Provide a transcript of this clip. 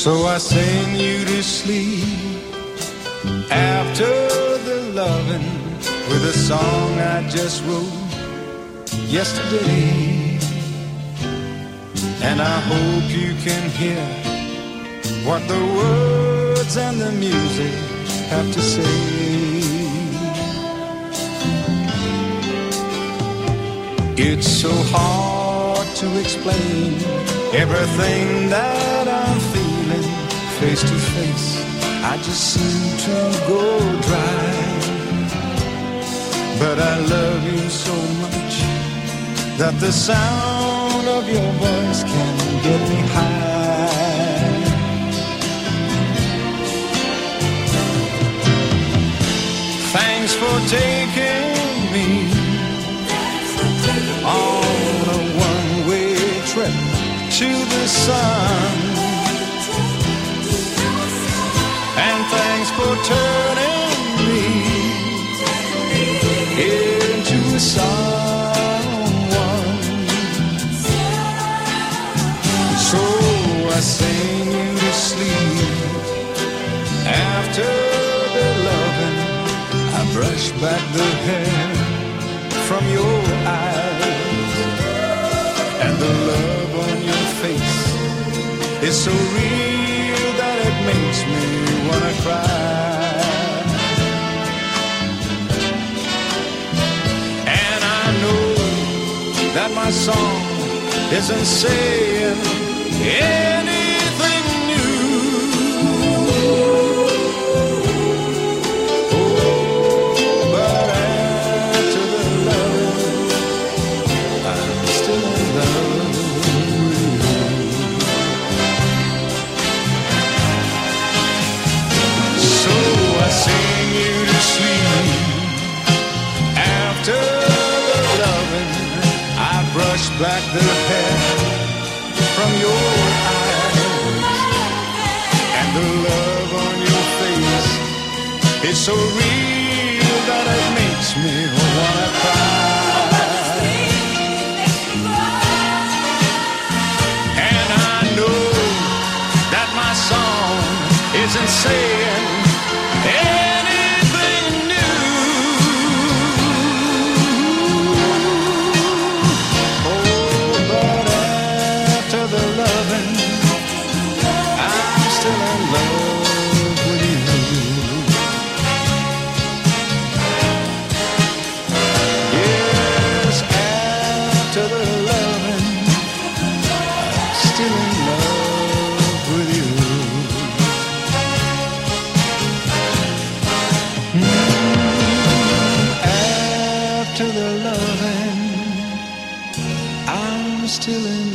So I sing you to sleep after the loving with a song I just wrote yesterday. And I hope you can hear what the words and the music have to say. It's so hard to explain everything that I'm feeling face to face. I just seem to go dry. But I love you so much that the sound of your voice can get me high. Thanks for taking me on a one-way trip to the sun. And thanks for turning me into someone. So I sing you to sleep after the loving. I brush back the hair from your eyes, and the love on your face is so real that it makes me wanna cry. And I know that my song isn't saying anything new. Back the hair from your eyes, and the love on your face is so real that it makes me wanna cry. And I know that my song isn't saying anything new. Still in